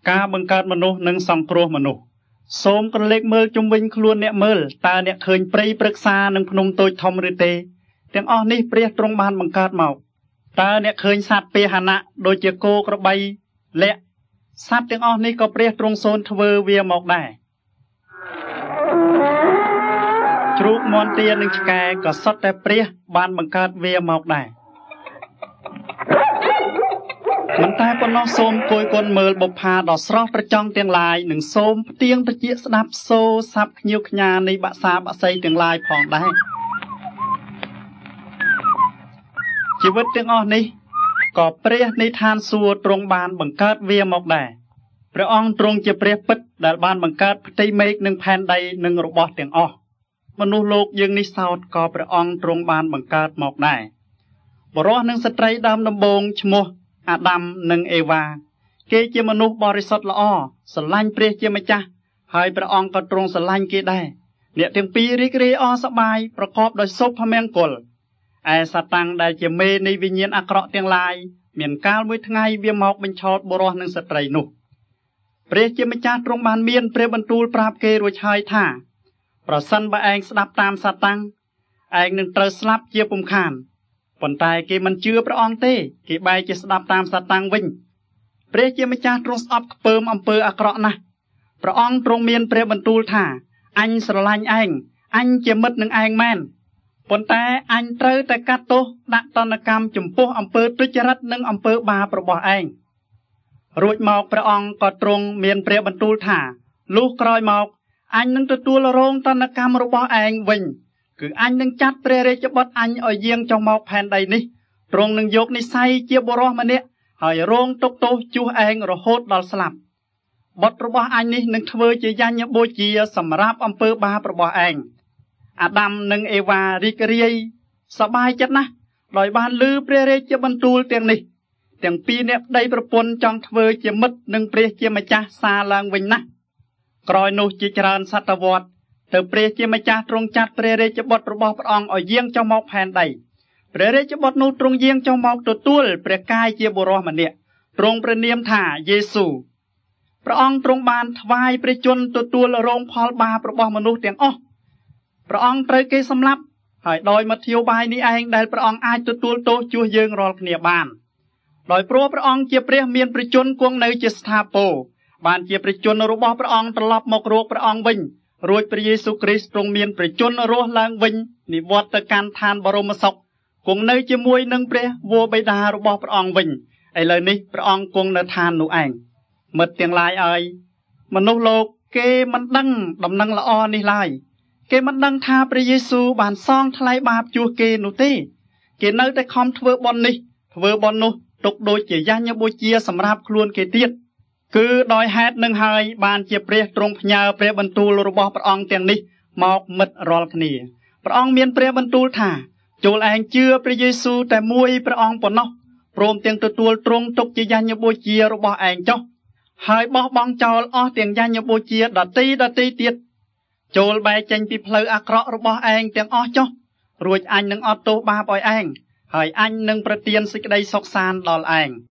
ការបង្កើតមនុស្សនិងសង្គ្រោះមនុស្សសូមក្រឡេកមើលជុំវិញខ្លួនអ្នកមើលតើអ្នកឃើញព្រៃព្រឹក្សានិងភ្នំតូចធំឬទេទាំងអស់នេះព្រះទ្រង់បានបង្កើតមកតើអ្នកឃើញសត្វពាហនៈដូចជាគោក្របីលាក់សត្វទាំងអស់នេះក៏ព្រះទ្រង់សូនធ្វើវាមកដែរជ្រូកមាន់ទានិងឆ្កែក៏សុទ្ធតែព្រះបានបង្កើតវាមកដែរមិនតែប៉ុណ្ណោះសូមគយគន់មើលបុប្ផាដ៏ស្រស់ត្រចង់ទាំងឡាយនិងសូមផ្ទៀងត្រចៀកស្ដាប់សូរស័ព្ទខ្ញៀវខ្ញានៃបក្សាបក្សីទាំងឡាយផងដែរជីវិតទាំងអស់នេះក៏ព្រះនៃឋានសួគ៌ទ្រង់បានបង្កើតវាមកដែរព្រះអង្គទ្រង់ជាព្រះពិតដែលបានបង្កើតផ្ទៃមេឃនិងផែនដីនិងរបស់ទាំងអស់មនុស្សលោកយើងនេះសោតក៏ព្រះអង្គទ្រង់បានបង្កើតមកដែរបុរសនិងស្ត្រីដើមដំបូងឈ្មោះអាដាមនិងអេវ៉ាគេជាមនុស្សបរិសុទ្ធល្អស្រឡាញ់ព្រះជាម្ចាស់ហើយព្រះអង្គក៏ទ្រង់ស្រឡាញ់គេដែរអ្នកទាំងពីររីករាយអរសប្បាយប្រកបដោយសុភមង្គលឯសាតាំងដែលជាមេនៃវិញ្ញាណអាក្រក់ទាំងឡាយមានកាលមួយថ្ងៃវាមកបញ្ឆោតបុរសនិងស្ត្រីនោះព្រះជាម្ចាស់ទ្រង់បានមានព្រះបន្ទូលប្រាប់គេរួចហើយថាប្រសិនបើឯងស្ដាប់តាមសាតាំងឯងនឹងត្រូវស្លាប់ជាពុំខានប៉ុន្តែគេមិនជឿព្រះអង្គទេគេបែរជាស្ដាប់តាមសាតាំងវិញព្រះជាម្ចាស់ទ្រង់ស្អប់ខ្ពើមអំពើអាក្រក់ណាស់ព្រះអង្គទ្រង់មានព្រះបន្ទូលថាអញស្រឡាញ់ឯងអញជាមិត្តនឹងឯងមែនប៉ុន្តែអញត្រូវតែកាត់ទោសដាក់ទណ្ឌកម្មចំពោះអំពើទុច្ចរិតនិងអំពើបាបរបស់ឯងរួចមកព្រះអង្គក៏ទ្រង់មានព្រះបន្ទូលថាលុះក្រោយមកអញនឹងទទួលរងទណ្ឌកម្មរបស់ឯងវិញគឺអញនឹងចាត់ព្រះរាជបុត្រអញឲ្យយាងចុះមកផែនដីនេះទ្រង់នឹងយកនិស្ស័យជាបុរសម្នាក់ហើយរងទុក្ខទោសជួសឯងរហូតដល់ស្លាប់បុត្ររបស់អញនេះនឹងធ្វើជាយញ្ញបូជាសម្រាប់អំពើបាបរបស់ឯងអាដាមនិងអេវ៉ារីករាយសប្បាយចិត្តណាស់ដោយបានឮព្រះរាជបន្ទូលទាំងនេះទាំងពីរអ្នកប្តីប្រពន្ធចង់ធ្វើជាមិត្តនឹងព្រះជាម្ចាស់សារឡើងវិញណាស់ក្រោយនោះជាច្រើនសតវត្សទៅព្រះជាម្ចាស់ទ្រង់ចាត់ព្រះរាជបុត្ររបស់ព្រះអង្គឲ្យយាងចុះមកផែនដីព្រះរាជបុត្រនោះទ្រង់យាងចុះមកទទួលព្រះកាយជាបុរសម្នាក់ទ្រង់ព្រះនាមថាយេស៊ូព្រះអង្គទ្រង់បានថ្វាយព្រះជន្មទទួលរងផលបាបរបស់មនុស្សទាំងអស់ព្រះអង្គត្រូវគេសម្លាប់ហើយដោយមធ្យោបាយនេះឯងដែលព្រះអង្គអាចទទួលទោសជួសយើងរាល់គ្នាបានដោយព្រោះព្រះអង្គជាព្រះមានព្រះជន្មគង់នៅជាស្ថាពរបានជាព្រះជន្មរបស់ព្រះអង្គត្រឡប់មករកព្រះអង្គវិញរួចព្រះយេស៊ូវគ្រីស្ទទ្រង់មានព្រះជន្មរស់ឡើងវិញនិវត្តទៅកាន់ឋានបរមសុខគង់នៅជាមួយនឹងព្រះវរបិតារបស់ព្រះអង្គវិញឥឡូវនេះព្រះអង្គគង់នៅឋាននោះឯងមិត្តទាំងឡាយអើយមនុស្សលោកគេមិនដឹងដំណឹងល្អនេះឡើយគេមិនដឹងថាព្រះយេស៊ូវបានសងថ្លៃបាបជួសគេនោះទេគេនៅតែខំធ្វើបុណ្យនេះធ្វើបុណ្យនោះទុកដូចជាយញ្ញបូជាសម្រាប់ខ្លួនគេទៀតគឺដោយហេតុនឹងហើយបានជាព្រះទ្រង់ផ្ញើព្រះបន្ទូលរបស់ព្រះអង្គទាំងនេះមកមិត្តរាល់គ្នាព្រះអង្គមានព្រះបន្ទូលថាចូលឯងជឿព្រះយេស៊ូវតែមួយព្រះអង្គប៉ុណ្ណោះព្រមទាំងទទួលទ្រង់ទុកជាយញ្ញបូជារបស់ឯងចុះហើយបោះបង់ចោលអស់ទាំងយញ្ញបូជាដតីទៀតចូលបែកចេញពីផ្លូវអាក្រក់របស់ឯងទាំងអស់ចុះរួចអញនឹងអត់ទោសបាបឲ្យឯងហើយអញនឹងប្រទានសេចក្តីសុខសាន្តដល់ឯង